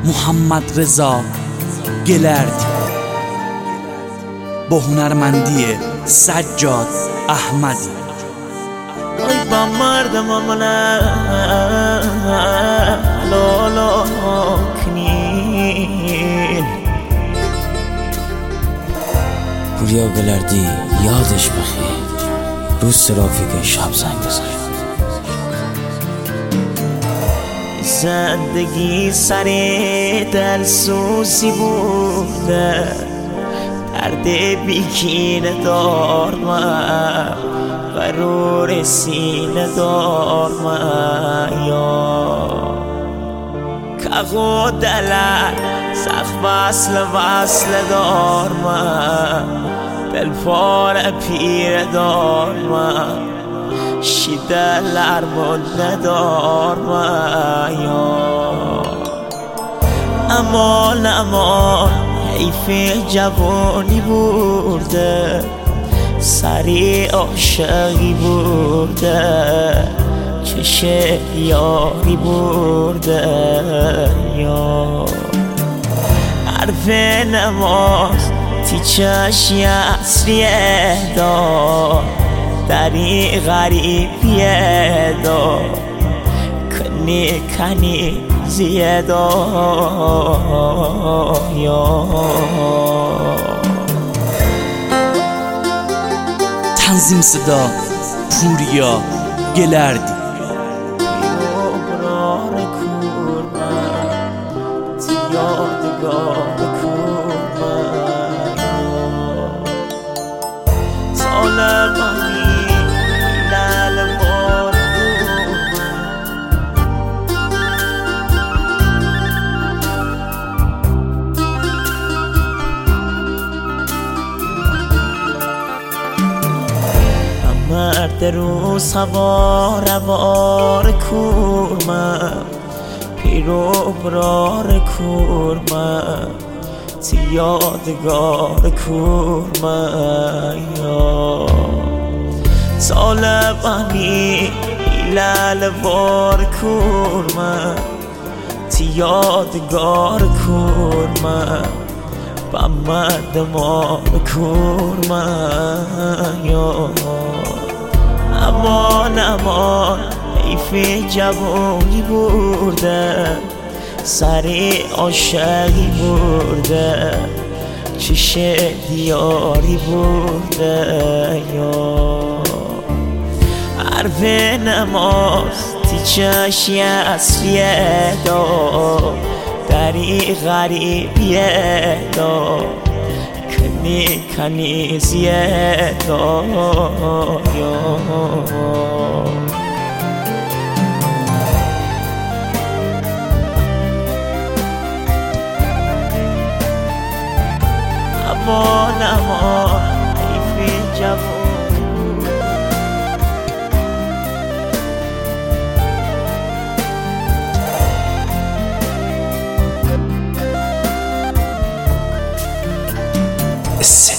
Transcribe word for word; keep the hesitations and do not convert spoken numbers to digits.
محمد رضا گلردی با هنرمندی سجاد احمدی. ای با مردم منه لالا کنین پوریا گلردی یادش بخیر، روز ترافیک شب زنگ بزن. زندگی سر دلسوزی بوده، درد بیکینه دارم، غرور سینه دارم یا که دلت سخت وصل وصل دارم، دل پاره پیر دارم، شیده لرمون ندارم یا امان امان حیف جوانی برده، سری عاشقی برده، چش یاری برده یا حرف نماز تی چشی اصریه دار، دری غریبیه دار، کنی کنی زیده یا تنظیم صدا پوریا گلردی. یادگار کورمن یادگار کورمن طالبانی لال بار مرد رو سوار روار کورمن، پیرو برار کورمن، تی یادگار کورمن یا طالبانی لال بار کورمن، تی یادگار کورمن، با مردمان کورمن یا امان امان حیف جوانی برده، سری عاشقی برده، چش دیاری برده یا حرف نماز تی چشی اصلیه دار، دری غریبیه دار، کنی کنی زیه دار یا امان امان حیف جوان السلام